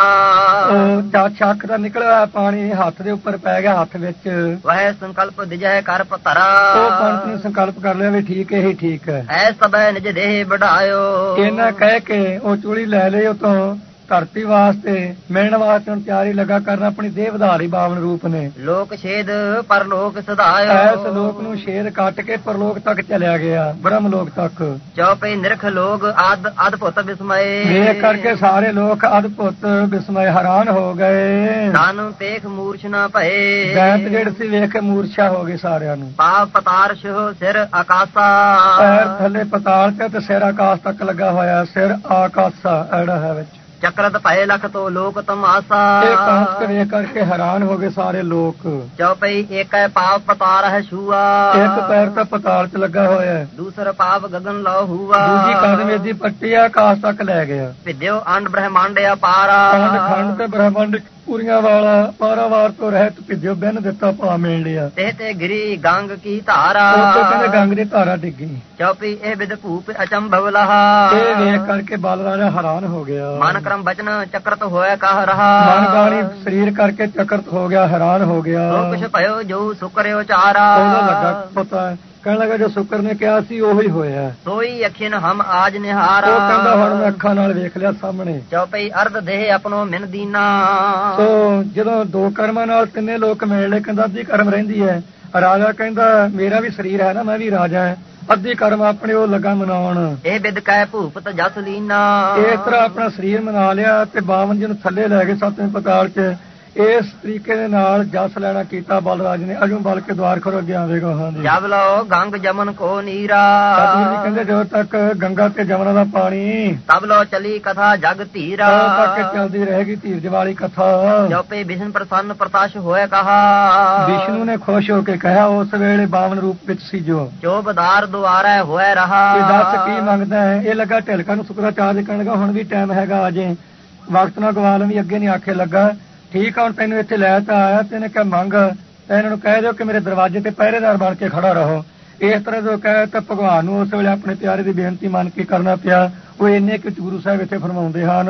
ਉਹ ਚੱਛ ਅੱਖ ਦਾ ਨਿਕਲਿਆ ਪਾਣੀ ਹੱਥ ਦੇ ਉੱਪਰ ਪੈ ਗਿਆ, ਹੱਥ ਵਿੱਚ। ਵਹ ਸੰਕਲਪ ਦਿਜੈ ਕਰ ਪਤਰਾ, ਉਹ ਪੰਡਤ ਨੇ ਸੰਕਲਪ ਕਰ ਲਿਆ ਵੀ ਠੀਕ ਹੈ, ਇਹ ਠੀਕ ਹੈ। ਐ ਸਭੈ ਨਿਜ ਦੇਹ ਵਢਾਇਓ, ਇਹਨਾਂ ਕਹਿ ਕੇ ਉਹ ਚੂੜੀ ਲੈ ਲਈ ਉਤੋਂ। ਧਰਤੀ ਵਾਸਤੇ ਮਿਲਣ ਵਾਸਤੇ ਹੁਣ ਤਿਆਰੀ ਲੱਗਾ ਕਰਨ, ਆਪਣੀ ਦੇਹ ਵਧਾ ਲਈ ਬਾਵਨ ਰੂਪ ਨੇ। ਲੋਕ ਛੇਦ ਪਰਲੋਕ ਸਦਾਇਓ, ਐਸ ਲੋਕ ਨੂੰ ਛੇਦ ਕੱਟ ਕੇ ਪਰਲੋਕ ਤੱਕ ਚਲਿਆ ਗਿਆ, ਬ੍ਰਹਮ ਲੋਕ ਤੱਕ। ਚੌਪਈ ਨਿਰਖ ਲੋਕ ਅਦ ਅਦਭੁਤ ਵਿਸਮਏ, ਵੇਖ ਕਰਕੇ ਸਾਰੇ ਲੋਕ ਅਦਭੁਤ ਵਿਸਮਏ ਹੈਰਾਨ ਹੋ ਗਏ। ਦਾਨ ਪੇਖ ਮੂਰਛ ਨਾ ਭਏ, ਦੈਂਤ ਜਿਹੜੇ ਸੀ ਵੇਖ ਕੇ ਮੂਰਛਾ ਹੋ ਗਏ ਸਾਰਿਆਂ ਨੂੰ। ਪਾਪ ਪਤਾਰਸ਼ ਸਿਰ ਆਕਾਸਾ, ਪੈਰ ਥੱਲੇ ਪਤਾਲ ਤੇ ਤੇ ਸਿਰ ਆਕਾਸ਼ ਤੱਕ ਲੱਗਾ ਹੋਇਆ, ਸਿਰ ਆਕਾਸਾ ਐੜਾ ਹੈ ਵਿੱਚ। ਚੱਕਰਤ ਭਏ ਲਖ ਤੋ ਲੋਕ ਤਮਾਸਾ, ਇਹ ਕਾਂਤ ਵੇਖ ਕਰਕੇ ਹੈਰਾਨ ਹੋ ਗਏ ਸਾਰੇ ਲੋਕ। ਚੌਪਈ ਇੱਕ ਹੈ ਪਾਪ ਪਤਾਰ ਹੈ ਛੂਆ, ਇੱਕ ਪੈਰ ਤਾਂ ਪਤਾਲ 'ਚ ਲੱਗਾ ਹੋਇਆ, ਦੂਸਰਾ ਪਾਪ ਗਗਨ ਲੋ ਹੁਆ, ਦੂਜੀ ਕਦਮ ਦੀ ਪੱਟੀ ਆ ਆਕਾਸ਼ ਤੱਕ ਲੈ ਗਿਆ। ਵਿਦਿਓ ਅੰਡ ਬ੍ਰਹਮੰਡ ਅਪਾਰਾ, ਖੰਡ ਖੰਡ ਤੇ ਬ੍ਰਹਮੰਡ ਪੂਰੀਆਂ ਵਾਲਾ ਪਾਰਾਵਾਰ ਤੋਂ ਰਹਿਤ ਭਿੱਜਿਓ ਬਿਨ ਦਿੱਤਾ ਪਾ ਮਿਲ ਲਿਆ। ਤੇ ਤੇ ਗਿਰੀ ਗੰਗ ਕੀ ਧਾਰਾ, ਉੱਥੇ ਕਹਿੰਦੇ ਗੰਗ ਦੀ ਧਾਰਾ ਡਿੱਗੀ। ਚੌਪੀ ਇਹ ਵਿਦ ਭੂਪ ਅਚੰਭਵ ਲਹਾ, ਇਹ ਵੇਖ ਕਰਕੇ ਬਲ ਰਾਜਾ ਹੈਰਾਨ ਹੋ ਗਿਆ। ਮਨ ਕਰਮ ਬਚਨ ਚੱਕਰਤ ਹੋਇਆ ਕਹ ਰਹਾ, ਮਨ ਬਾਣੀ ਸਰੀਰ ਕਰਕੇ ਚੱਕਰਤ ਹੋ ਗਿਆ, ਹੈਰਾਨ ਹੋ ਗਿਆ। ਜੋ ਕੁਛ ਭਇਓ ਜੋ ਸੁਕਰਿਓ ਚਾਰਾ, ਉਹਦਾ ਲੱਗਾ ਪਤਾ, ਕਹਿਣ ਲੱਗਾ ਜੋ ਸ਼ੁਕਰ ਨੇ ਕਿਹਾ ਸੀ ਉਹੀ ਹੋਇਆ। ਸੋਈ ਅੱਖੀਨ ਹਮ ਆਜ ਨਿਹਾਰਾ, ਉਹ ਕਹਿੰਦਾ ਹੁਣ ਮੈਂ ਅੱਖਾਂ ਨਾਲ ਵੇਖ ਲਿਆ ਸਾਹਮਣੇ। ਚੌਪਈ ਅਰਧ ਦੇਹ ਆਪਣੋ ਮਿਨ ਦੀਨਾ, ਸੋ ਜਦੋਂ ਦੋ ਕਰਮਾਂ ਨਾਲ ਤਿੰਨੇ ਲੋਕ ਮਿਲ ਲਏ, ਕਹਿੰਦਾ ਅੱਧੀ ਕਰਮ ਰਹਿੰਦੀ ਹੈ। ਰਾਜਾ ਕਹਿੰਦਾ ਮੇਰਾ ਵੀ ਸਰੀਰ ਹੈ ਨਾ, ਮੈਂ ਵੀ ਰਾਜਾ ਹੈ, ਅੱਧੀ ਕਰਮ ਆਪਣੇ ਉਹ ਲੱਗਾ ਮਨਾਉਣ। ਇਹ ਬਿਦ ਕਹਿ ਭੂਪਤ ਜਸ ਲੀਨਾ, ਇਸ ਤਰ੍ਹਾਂ ਆਪਣਾ ਸਰੀਰ ਮਨਾ ਲਿਆ ਤੇ ਬਾਵਨ ਜੀ ਨੂੰ ਥੱਲੇ ਲੈ ਗਏ ਸੱਤਵੇਂ ਪਤਾਲ 'ਚ। ਇਸ ਤਰੀਕੇ ਦੇ ਨਾਲ ਜਸ ਲੈਣਾ ਕੀਤਾ ਬਲਰਾਜ ਨੇ। ਅਜੂ ਬਲ ਕੇ ਦਵਾਰ ਖੜੋ ਅੱਗੇ ਆਵੇਗਾ। ਹਾਂਜੀ ਜਬ ਲਓ ਗੰਗ ਜਮਨ ਕੋ ਨੀਰਾ, ਸਤਿਗੁਰੂ ਜੀ ਕਹਿੰਦੇ ਜਦੋਂ ਤੱਕ ਗੰਗਾ ਤੇ ਜਮਨਾ ਦਾ ਪਾਣੀ, ਤਬ ਲਓ ਚਲੀ ਕਥਾ ਜਗ ਧੀਰਾ, ਤਦ ਤੱਕ ਚੱਲਦੀ ਰਹੇਗੀ ਧੀਰਜ ਵਾਲੀ ਕਥਾ। ਜੋਪੇ ਵਿਸ਼ਨ ਪ੍ਰਸੰਨ ਪ੍ਰਤਾਸ਼ ਹੋਏ ਕਹਾ, ਵਿਸ਼ਨੂੰ ਨੇ ਖੁਸ਼ ਹੋ ਕੇ ਕਿਹਾ ਉਸ ਵੇਲੇ ਬਾਵਨ ਰੂਪ ਵਿੱਚ ਸੀ ਜੋ ਚੋਬਦਾਰ ਦੁਆਰਾ ਹੋਏ ਰਹਾ। ਇਹ ਦੱਸ ਕੀ ਮੰਗਦਾ ਹੈ? ਇਹ ਲੱਗਾ ਢਿਲਕਾ ਨੂੰ ਸ਼ੁਕਰਾਚਾਰਜ ਕਹਿਣ ਲੱਗਾ ਹੁਣ ਵੀ ਟਾਈਮ ਹੈਗਾ, ਅਜੇ ਵਕਤ ਨਾ ਗਵਾ ਲਵੀਂ, ਅੱਗੇ ਨਹੀਂ ਆਖੇ ਲੱਗਾ। ਠੀਕ ਆ ਹੁਣ ਤੈਨੂੰ ਇੱਥੇ ਲੈ ਤਾਂ ਆਇਆ, ਤੈਨੂੰ ਕਿਹਾ ਮੰਗ, ਤਾਂ ਇਹਨਾਂ ਨੂੰ ਕਹਿ ਦਿਓ ਕਿ ਮੇਰੇ ਦਰਵਾਜ਼ੇ ਤੇ ਪਹਿਰੇਦਾਰ ਬਣ ਕੇ ਖੜਾ ਰਹੋ। ਇਸ ਤਰ੍ਹਾਂ ਜੋ ਕਹਿ ਤਾਂ ਭਗਵਾਨ ਨੂੰ ਉਸ ਵੇਲੇ ਆਪਣੇ ਪਿਆਰੇ ਦੀ ਬੇਨਤੀ ਮੰਨ ਕੇ ਕਰਨਾ ਪਿਆ। ਉਹ ਇੰਨੇ ਕੁ ਗੁਰੂ ਸਾਹਿਬ ਇੱਥੇ ਫਰਮਾਉਂਦੇ ਹਨ,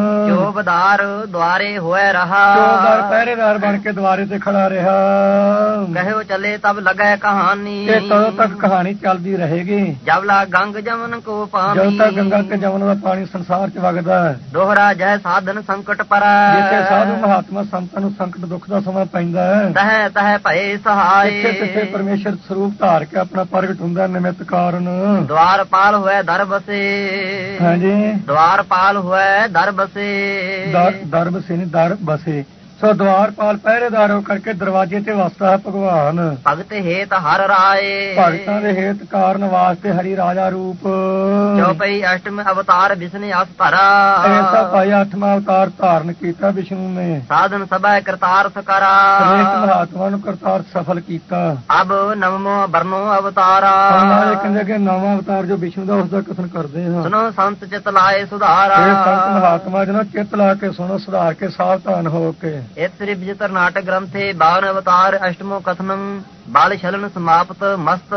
ਚੋਬਦਾਰ ਦੁਆਰੇ ਹੋਏ ਰਹਾ, ਚੋਬਦਾਰ ਪਹਿਰੇਦਾਰ ਬਣ ਕੇ ਦੁਆਰੇ ਤੇ ਖੜਾ ਰਿਹਾ। ਕਹਿਓ ਚੱਲੇ ਤਬ ਲਗੇ ਕਹਾਣੀ, ਇਹ ਕਦੋਂ ਤੱਕ ਕਹਾਣੀ ਚੱਲਦੀ ਰਹੇਗੀ? ਜਬਲਾ ਗੰਗ ਜਮਨ ਕੋ ਪਾਣੀ, ਜਦੋਂ ਤੱਕ ਗੰਗਾ ਤੇ ਜਮਨ ਦਾ ਪਾਣੀ ਸੰਸਾਰ 'ਚ ਵਗਦਾ ਹੈ। ਦੋਹਰਾ ਜੈ ਸਾਧਨ ਸੰਕਟ ਪਰ, ਜਿੱਥੇ ਸਾਧੂ ਮਹਾਤਮਾ ਸੰਤਾਂ ਨੂੰ ਸੰਕਟ ਦੁੱਖ ਦਾ ਸਮਾਂ ਪੈਂਦਾ ਹੈ, ਤਹ ਤਹ ਭਏ ਸਹਾਏ, ਜਿੱਥੇ ਜਿੱਥੇ ਪਰਮੇਸ਼ਰ ਸਰੂਪ ਧਾਰ ਕੇ ਆਪਣਾ ਪ੍ਰਗਟ ਹੁੰਦਾ ਨਿਮਿਤ ਕਾਰਨ। ਦਵਾਰਪਾਲ ਹੋਏ ਦਰ ਬਸੇ, ਹਾਂਜੀ ਦਵਾਰਪਾਲ ਹੋਏ ਦਰ ਬਸੇ, ਦਰ ਬਸੇ ਨਹੀਂ ਦਰ ਬਸੇ। ਸੋ ਦਵਾਰਪਾਲ ਪਹਿਰੇਦਾਰ ਹੋ ਕਰਕੇ ਦਰਵਾਜ਼ੇ ਤੇ ਵਸਦਾ ਹੈ ਭਗਵਾਨ। ਭਗਤ ਹੇਤ ਹਰ ਰਾਏ, ਭਗਤਾਂ ਦੇ ਹੇਤ ਕਾਰਨ ਵਾਸਤੇ ਹਰੀ ਰਾਜਾ ਰੂਪ। ਚੌਪਈ ਅਸ਼ਟਮ ਅਵਤਾਰ ਵਿਸ਼ਨੇ ਅਸ ਧਰਾ, ਐਸਾ ਭਾਈ ਅੱਠਵਾਂ ਅਵਤਾਰ ਧਾਰਨ ਕੀਤਾ ਵਿਸ਼ਨੂੰ ਨੇ। ਸਾਧਨ ਸਭਾ ਕਰਤਾਰਥ ਕਰਾ, ਅਨੇਕ ਮਹਾਤਮਾ ਨੂੰ ਕਰਤਾਰਥ ਸਫਲ ਕੀਤਾ। ਅਬ ਨਵਮੋ ਬਰਨੋ ਅਵਤਾਰਾ, ਨਾਲੇ ਕਹਿੰਦੇ ਕਿ ਨਵਾਂ ਅਵਤਾਰ ਜੋ ਵਿਸ਼ਨੂੰ ਦਾ ਉਸ ਦਾ ਕਥਨ ਕਰਦੇ ਹਾਂ। ਸੁਨੋ ਸੰਤ ਚਿਤ ਲਾਏ ਸੁਧਾਰਾ, ਇਹ ਸੰਤ ਮਹਾਤਮਾ ਜਨੋ ਚਿੱਤ ਲਾ ਕੇ ਸੁਣੋ, ਸੁਧਾਰ ਕੇ ਸਾਵਧਾਨ ਹੋ ਕੇ। ਇਤ ਸ੍ਰੀ ਵਿਜਿਤਰ ਨਾਟਕ ਗ੍ਰੰਥੇ ਬਾਵਨ ਅਵਤਾਰ ਅਸ਼ਟਮੋ ਕਥਨੰ, ਬਾਲ ਛਲਨ ਸਮਾਪਤ ਮਸਤ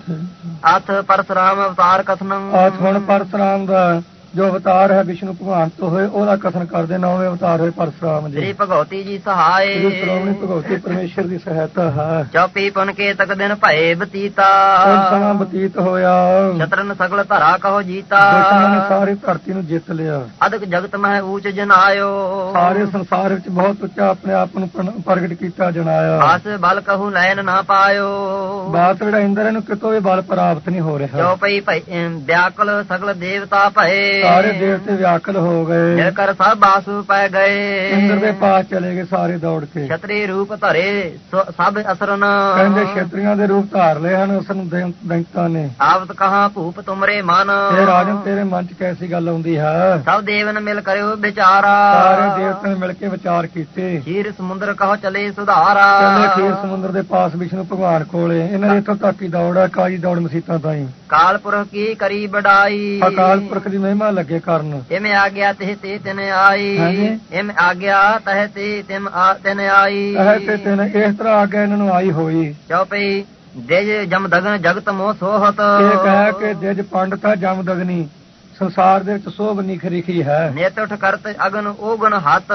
ਅਥ ਪਰਸਰਾਮ ਅਵਤਾਰ ਕਥਨੰ। ਅੱਜ ਹੁਣ ਪਰਸਰਾਮ ਦਾ ਜੋ ਅਵਤਾਰ ਹੈ ਵਿਸ਼ਨੂੰ ਭਗਵਾਨ ਤੋਂ ਹੋਏ ਉਹਦਾ ਕਥਨ ਕਰਦੇ। ਨੌਵੇਂ ਅਵਤਾਰ ਹੋਏ ਪਰਸਰਾਮ ਜੀ। ਸ੍ਰੀ ਭਗਵਤੀ ਜੀ ਸਹਾਏ, ਸ਼੍ਰੋਮਣੀ ਭਗਵਤੀ ਪਰਮੇਸ਼ਰ ਦੀ ਸਹਾਇਤਾ ਹੈ। ਚੌਪੀ ਪੁਨ ਕੇ ਤਕ ਦਿਨ ਭਏ ਬਤੀਤਾ, ਕੁਝ ਸਮਾਂ ਬਤੀਤ ਹੋਇਆ, ਸ਼ਤਰਨ ਸਗਲ ਧਰਾ ਕਹੋ ਜੀਤਾ। ਦੁਸ਼ਮਣਾਂ ਨੇ ਸਾਰੀ ਧਰਤੀ ਨੂੰ ਜਿੱਤ ਲਿਆ। ਅਦਕ ਜਗਤ ਮਹਿ ਊਚ ਜਨਾਇਓ, ਸਾਰੇ ਸੰਸਾਰ ਵਿੱਚ ਬਹੁਤ ਉੱਚਾ ਆਪਣੇ ਆਪ ਨੂੰ ਪ੍ਰਗਟ ਕੀਤਾ ਜਨਾਇਆ। ਆਸ ਬਲ ਕਹੂ ਲੈਨ ਨਾ ਪਾਇਓ, ਬਾਤ ਜਿਹੜਾ ਇੰਦਰ ਨੂੰ ਕਿਤੋਂ ਵੀ ਬਲ ਪ੍ਰਾਪਤ ਨਹੀਂ ਹੋ ਰਿਹਾ। ਚੌਪਈ ਭਈ ਵਿਆਕਲ ਸਗਲ ਦੇਵਤਾ ਭਏ, ਸਾਰੇ ਦੇਵਤੇ ਵਿਆਕਲ ਹੋ ਗਏ। ਜੇ ਕਰ ਸਭ ਆਸੂ ਪੈ ਗਏ, ਇੰਦਰ ਦੇ ਪਾਸ ਚਲੇ ਗਏ ਸਾਰੇ ਦੌੜ ਕੇ। ਛਤਰੀ ਰੂਪ ਧਰੇ ਸਭ ਅਸਰਨ, ਕਹਿੰਦੇ ਛਤਰੀਆਂ ਦੇ ਰੂਪ ਧਾਰ ਲਏ ਹਨ ਉਸ ਨੂੰ ਦੈਂਤਾਂ ਨੇ। ਆਵਤ ਕਹਾ ਭੂਪ ਤੁਮਰੇ ਮਨ, ਇਹ ਰਾਜਨ ਤੇਰੇ ਮਨ ਚ ਕੈਸੀ ਗੱਲ ਆਉਂਦੀ ਹੈ। ਸਭ ਦੇਵਨ ਮਿਲ ਕਰਿਓ ਵਿਚਾਰਾ, ਸਾਰੇ ਦੇਵਤੇ ਨੇ ਮਿਲ ਕੇ ਵਿਚਾਰ ਕੀਤੇ। ਖੀਰ ਸਮੁੰਦਰ ਕਹੋ ਚਲੇ ਸੁਧਾਰਾ, ਕਹਿੰਦੇ ਖੀਰ ਸਮੁੰਦਰ ਦੇ ਪਾਸ ਵਿਸ਼ਨੂੰ ਭਗਵਾਨ ਕੋਲੇ। ਇਹਨਾਂ ਦੀ ਇੱਥੋਂ ਤੱਕ ਹੀ ਦੌੜ ਹੈ, ਕਾਜੀ ਦੌੜ ਮਸੀਤਾਂ ਤਾਈਂ। ਕਾਲ ਪੁਰਖ ਕੀ ਕਰੀ ਬੜਾਈ, ਅਕਾਲ ਪੁਰਖ ਦੀ ਮਹਿਮਾ ਲੱਗੇ ਕਰਨ। ਇਵੇਂ ਆ ਗਿਆ ਤੇ ਤੇ ਤਿਨ ਆਈ, ਇਵੇਂ ਆ ਗਿਆ ਤਹ ਤੇ ਤਿਮ ਤਿਨ ਆਈ, ਤਹ ਤੇ ਤਿਨ ਇਸ ਤਰ੍ਹਾਂ ਆ ਗਿਆ ਇਹਨਾਂ ਨੂੰ ਆਈ ਹੋਈ। ਚੌਪਈ ਦੇਜ ਜਮ ਦਗਨ ਜਗਤ ਮੋਹ ਸੋਹਤ, ਇਹ ਕਹਿ ਕੇ ਦੇਜ ਪੰਡਤ ਹੈ ਜਮ ਦਗਨੀ ਸੰਸਾਰ ਦੇ ਵਿੱਚ ਸੋਭ ਨਿਖਰਿਖੀ ਹੈ। ਨੇਤ ਉਠ ਕਰਤ ਅਗਨ ਓਗਨ ਹੱਥ,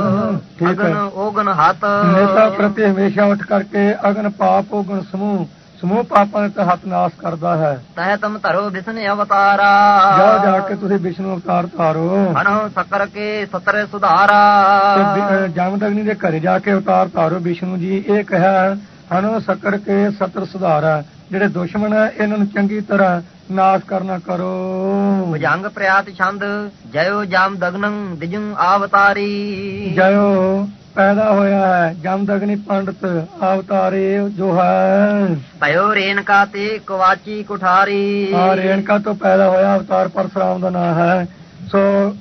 ਅਗਨ ਓਗਨ ਹੱਥ, ਨੇਤਾ ਪ੍ਰਤੀ ਹਮੇਸ਼ਾ ਉੱਠ ਕਰਕੇ ਅਗਨ ਪਾਪ ਓਗਨ ਸਮੂਹ ਸਮੂਹ ਪਾਪਾਂ ਦੇ ਹੱਥ ਨਾਸ਼ ਕਰਦਾ ਹੈ। ਤਹ ਤਮ ਧਰੋ ਵਿਸ਼ਨੇ ਅਵਤਾਰਾ, ਜਾ ਜਾ ਕੇ ਤੁਸੀਂ ਵਿਸ਼ਨੂੰ ਅਵਤਾਰ ਧਾਰੋ। ਹਨੋ ਸਕਰ ਕੇ ਸਤਰ ਸੁਧਾਰਾ, ਜਮਦਗਨੀ ਦੇ ਘਰੇ ਜਾ ਕੇ ਅਵਤਾਰ ਧਾਰੋ ਵਿਸ਼ਨੂੰ ਜੀ। ਇਹ ਕਿਹਾ ਹਨੋ ਸਕਰ ਕੇ ਸਤਰ ਸੁਧਾਰਾ, ਜਿਹੜੇ ਦੁਸ਼ਮਣ ਹੈ ਇਹਨਾਂ ਨੂੰ ਚੰਗੀ ਤਰ੍ਹਾਂ ਨਾਸ਼ ਕਰਨਾ ਕਰੋ। ਭੁਜੰਗ ਪ੍ਰਿਆਤ ਛੰਦ ਜਯੋ ਜਮ ਦਗਨੰ ਦਿਜੰ ਆਵਤਾਰੀ, ਜਯੋ ਪੈਦਾ ਹੋਇਆ ਹੈ ਜਮਦਗਨੀ ਪੰਡਤ ਅਵਤਾਰੇ ਜੋ ਹੈ। ਭਇਓ ਰੇਨਕਾ ਤੇ ਕਵਾਚੀ ਕੁਠਾਰੀ, ਹਾਂ ਰੇਨਕਾ ਤੋਂ ਪੈਦਾ ਹੋਇਆ ਅਵਤਾਰ ਪਰਸ਼ੁਰਾਮ ਦਾ ਨਾਮ ਹੈ। ਸੋ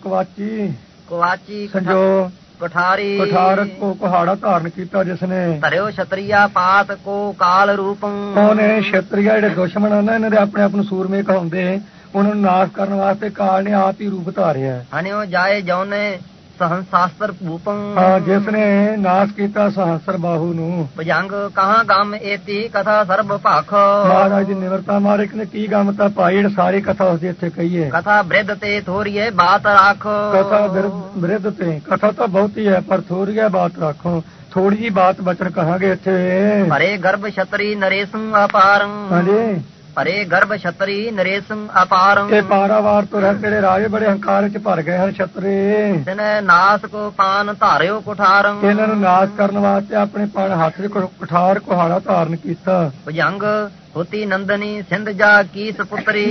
ਕਵਾਚੀ ਕਵਾਚੀ ਸੰਜੋ ਕੁਠਾਰੀ, ਕੁਠਾਰ ਕੋ ਕੁਹਾੜਾ ਧਾਰਨ ਕੀਤਾ ਜਿਸਨੇ। ਧਰਿਓ ਛਤਰੀਆ ਪਾਤ ਕੋ ਕਾਲ ਰੂਪੰ, ਉਹਨੇ ਛਤਰੀਆ ਜਿਹੜੇ ਦੁਸ਼ਮਣ ਹਨ ਇਹਨਾਂ ਦੇ ਆਪਣੇ ਆਪ ਨੂੰ ਸੂਰਮੇ ਕਹਾਉਂਦੇ, ਉਹਨਾਂ ਨੂੰ ਨਾਸ਼ ਕਰਨ ਵਾਸਤੇ ਕਾਲ ਨੇ ਆਪ ਹੀ ਰੂਪ ਧਾਰਿਆ। ਹਨਿਓ ਜਾਏ ਜੌਨੇ ਸਹੰਸਾਸਤਰ ਭੂਪੰ, ਹਾਂ ਜਿਸ ਨੇ ਨਾਸ਼ ਕੀਤਾ ਸਹੰਸਰ ਬਾਹੂ ਨੂੰ। ਭੁਜੰਗ ਕਹਾਂ ਗਮ ਏਤੀ ਕਥਾ ਸਰਬ ਭਖ, ਮਹਾਰਾਜ ਦੀ ਨਿਵਰਤਾ ਮਾਰਿਕ ਨੇ ਕੀ ਗਮ ਤਾਂ ਭਾਈ ਸਾਰੀ ਕਥਾ ਉਸਦੀ ਇੱਥੇ ਕਹੀਏ। ਕਥਾ ਬ੍ਰਿਧ ਤੇ ਥੋੜੀਏ ਬਾਤ ਰੱਖ, ਕਥਾ ਬ੍ਰਿਧ ਤੇ ਕਥਾ ਤਾਂ ਬਹੁਤੀ ਹੈ ਪਰ ਥੋੜੀਏ ਬਾਤ ਰੱਖੋ। ਥੋੜੀ ਜੀ ਬਾਤ ਬਚਨ ਕਹਾਂਗੇ ਇੱਥੇ। ਭਰੇ ਗਰਭ ਛਤਰੀ ਨਰੇਸੰ ਅਪਾਰੰ, ਹਾਂਜੀ ਭਰੇ ਗਰਭ ਛਤਰੀ ਨਰੇਸੰ ਅਪਾਰੰ, ਇਹ ਪਾਰਾਵਾਰ ਤੋਂ ਰਹਿ ਜਿਹੜੇ ਰਾਜੇ ਬੜੇ ਹੰਕਾਰ ਵਿੱਚ ਭਰ ਗਏ ਹਨ ਛਤਰੇ। ਤਿਨੇ ਨਾਸ ਕੋ ਪਾਨ ਧਾਰਿਓ ਕੁਠਾਰੰ, ਇਹਨਾਂ ਨੂੰ ਨਾਸ਼ ਕਰਨ ਵਾਸਤੇ ਆਪਣੇ ਪਾਣ ਹੱਥ ਵਿੱਚ ਕੁਠਾਰ ਕੁਹਾੜਾ ਧਾਰਨ ਕੀਤਾ। ਭੁਜੰਗ ਹੋਤੀ ਨੰਦਨੀ ਸਿੰਧ ਜਾ ਕੀ ਸਪੁੱਤਰੀ,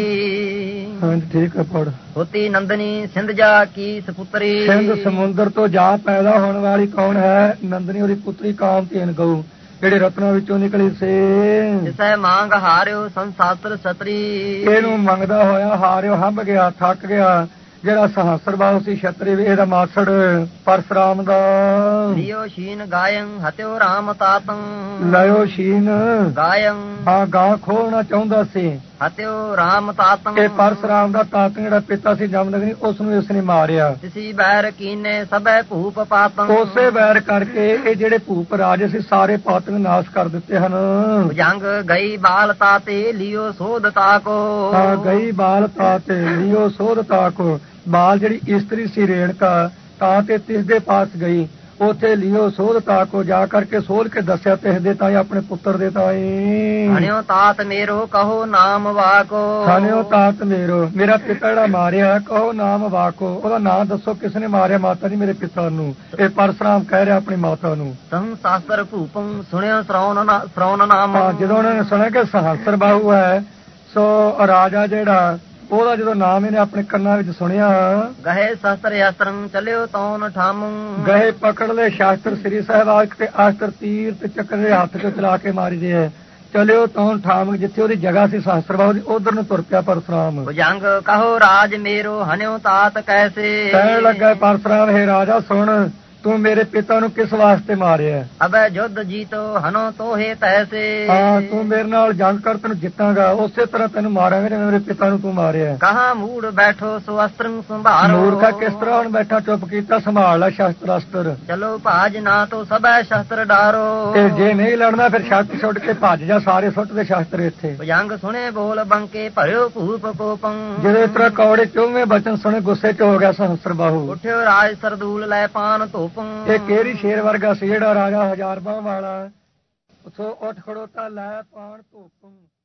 ਹਾਂਜੀ ਠੀਕ ਹੈ ਪੜ। ਹੋਤੀ ਨੰਦਨੀ ਸਿੰਧ ਜਾ ਕੀ ਸਪੁੱਤਰੀ, ਸਿੰਧ ਸਮੁੰਦਰ ਤੋਂ ਜਾ ਪੈਦਾ ਹੋਣ ਵਾਲੀ ਕੌਣ ਹੈ? ਨੰਦਨੀ ਉਹਦੀ ਪੁੱਤਰੀ ਕਾਮਧੇਨ ਗਊ ਜਿਹੜੇ ਰਤਨਾਂ ਵਿੱਚੋਂ ਨਿਕਲੀ ਸੀ। ਜਿਸੈ ਮੰਗ ਹਾਰਿਓ ਸੰਸਾਸਤਰ ਛਤਰੀ, ਇਹਨੂੰ ਮੰਗਦਾ ਹੋਇਆ ਹਾਰਿਓ ਹੰਭ ਗਿਆ ਥੱਕ ਗਿਆ ਜਿਹੜਾ ਸਹਸਰ ਬਾਹੂ ਸੀ ਛਤਰੀ। ਇਹਦਾ ਮਾਸੜ ਪਰਸ਼ੁਰਾਮ ਦਾ। ਲਿਓ ਸ਼ੀਨ ਗਾਇੰ ਹਤਿਓ ਰਾਮ ਤਾਤੰ, ਲਿਓ ਸ਼ੀਨ ਗਾਇੰ ਹਾਂ ਗਾਂ ਖੋਲਣਾ ਚਾਹੁੰਦਾ ਸੀ। ਹਤਿਓ ਰਾਮ ਤਾਤੰ, ਇਹ ਪਰਸ਼ੁਰਾਮ ਦਾ ਤਾਤੰ ਜਿਹੜਾ ਪਿਤਾ ਸੀ ਜਮਦਗਨੀ ਉਸ ਨੂੰ ਇਸ ਨੇ ਮਾਰਿਆ। ਤਿਸੀ ਬੈਰ ਕੀਨੇ ਸਭੈ ਭੂਪ ਪਾਤੰ, ਉਸੇ ਬੈਰ ਕਰਕੇ ਇਹ ਜਿਹੜੇ ਭੂਪ ਰਾਜ ਸੀ ਸਾਰੇ ਪਾਤੰ ਨਾਸ਼ ਕਰ ਦਿੱਤੇ ਹਨ। ਭੁਜੰਗ ਗਈ ਬਾਲ ਤਾਤੇ ਲਿਓ ਸੋਧ ਤਾਕੋ, ਹਾਂ ਗਈ ਬਾਲ ਤਾਤੇ ਲਿਓ ਸੋਧ ਤਾਕੋ। ਬਾਲ ਜਿਹੜੀ ਇਸਤਰੀ ਸੀ ਰੇਣਕਾ ਤਾਂ ਤੇ ਤਿਸ ਦੇ ਪਾਸ ਗਈ, ਉੱਥੇ ਲਿਓ ਸੋਧ ਤਾਕੋ ਜਾ ਕਰਕੇ ਸੋਧ ਕੇ ਦੱਸਿਆ ਤਿਸ ਦੇ ਤਾਈ ਆਪਣੇ ਪੁੱਤਰ ਦੇ ਤਾਈ। ਹਣਿਓ ਤਾਤ ਮੇਰੋ ਕਹੋ ਨਾਮ ਵਾਕੋ, ਹਣਿਓ ਤਾਤ ਮੇਰੋ ਮੇਰਾ ਪਿਤਾ ਜਿਹੜਾ ਮਾਰਿਆ ਕਹੋ ਨਾਮ ਵਾਕੋ, ਉਹਦਾ ਨਾਮ ਦੱਸੋ ਕਿਸ ਨੇ ਮਾਰਿਆ? ਮਾਤਾ ਜੀ ਮੇਰੇ ਪਿਤਾ ਨੂੰ। ਇਹ ਪਰਸ਼ੁਰਾਮ ਕਹਿ ਰਿਹਾ ਆਪਣੀ ਮਾਤਾ ਨੂੰ। ਸੰਸਾਸਤਰ ਭੂਪੰ ਸੁਣਿਓ ਸਰਾਉਣ ਸਰਾਉਣ ਨਾਮ, ਜਦੋਂ ਉਹਨਾਂ ਨੇ ਸੁਣਿਆ ਕਿ ਸਹਸਰ ਬਾਹੂ ਹੈ ਸੋ ਰਾਜਾ ਜਿਹੜਾ ਉਹਦਾ ਜਦੋਂ ਨਾਮ ਇਹਨੇ ਆਪਣੇ ਕੰਨਾਂ ਵਿੱਚ ਸੁਣਿਆ, ਗਹੇ ਸ਼ਸਤਰ ਅਸਤਰੰ ਚਲਿਓ ਤੌਨ ਠਾਮੁ, ਗਏ ਪਕੜ ਲੈ ਸ਼ਾਸਤਰ ਸ੍ਰੀ ਸਾਹਿਬ ਆਖ ਤੇ ਆਸਤਰ ਤੀਰ ਤੇ ਚੱਕਰ ਦੇ ਹੱਥ ਚੋਂ ਚਲਾ ਕੇ ਮਾਰੀਦੇ ਹੈ। ਚਲਿਓ ਤੌਨ ਠਾਮ, ਜਿੱਥੇ ਉਹਦੀ ਜਗ੍ਹਾ ਸੀ ਸ਼ਾਸਤਰ ਬਾਹੂ ਦੀ, ਉਧਰ ਨੂੰ ਤੁਰ ਪਿਆ ਪਰਸਰਾਮ। ਭੁਜੰਗ ਕਹੋ ਰਾਜ ਮੇਰੋ ਹਨਿਓ ਤਾਤ ਕੈਸੇ, ਕਹਿਣ ਲੱਗਾ ਪਰਸਰਾਮ, ਹੈ ਰਾਜਾ ਸੁਣ, ਤੂੰ ਮੇਰੇ ਪਿਤਾ ਨੂੰ ਕਿਸ ਵਾਸਤੇ ਮਾਰਿਆ? ਅਬੈ ਜੁੱਧ ਜੀਤੋ ਹਨੋ ਤੋਹੇ ਤੈਸੇ, ਹਾਂ ਤੂੰ ਮੇਰੇ ਨਾਲ ਜੰਗ ਕਰ, ਤੈਨੂੰ ਜਿੱਤਾਂਗਾ, ਉਸੇ ਤਰ੍ਹਾਂ ਤੈਨੂੰ ਮਾਰਾਂਗੇ ਜਿਵੇਂ ਮੇਰੇ ਪਿਤਾ ਨੂੰ ਤੂੰ ਮਾਰਿਆ। ਕਹਾਂ ਮੂੜ ਬੈਠੋ ਸੋ ਅਸਤਰੰ ਸੰਭਾਰੋ, ਮੂਰਖਾ ਕਿਸ ਤਰ੍ਹਾਂ ਹੁਣ ਬੈਠਾ ਚੁੱਪ ਕੀਤਾ, ਸੰਭਾਲ ਲੈ ਸ਼ਸਤਰ ਅਸਤਰ। ਚਲੋ ਭਾਜ ਨਾ ਤੋ ਸਭੈ ਸ਼ਸਤਰ ਡਾਰੋ, ਤੇ ਜੇ ਨਹੀਂ ਲੜਨਾ ਫਿਰ ਸ਼ਸਤਰ ਸੁੱਟ ਕੇ ਭੱਜ ਜਾ, ਸਾਰੇ ਸੁੱਟ ਦੇ ਸ਼ਸਤਰ ਇੱਥੇ। ਭੁਜੰਗ ਸੁਣੇ ਬੋਲ ਬੰਕੇ ਭਰਿਓ ਭੂਪ ਕੋਪੰ, ਜਦੋਂ ਇਸ ਤਰ੍ਹਾਂ ਕੌੜੇ ਚੌਵੇਂ ਬਚਨ ਸੁਣੇ ਗੁੱਸੇ ਚ ਹੋ ਗਿਆ ਸਹਸਰ ਬਾਹੂ। ਉੱਠਿਓ ਰਾਜ ਸਰਦੂਲ ਲੈ ਪਾਨ ਧੋਪੰ, ਇਹ ਕਿਹੜੀ ਸ਼ੇਰ ਵਰਗਾ ਸੀ ਜਿਹੜਾ ਰਾਜਾ ਹਜ਼ਾਰ ਬਾਹ ਵਾਲਾ, ਉਥੋਂ ਉੱਠ ਖੜੋਤਾ ਲੈ ਪਾਣ ਧੋਪੰ।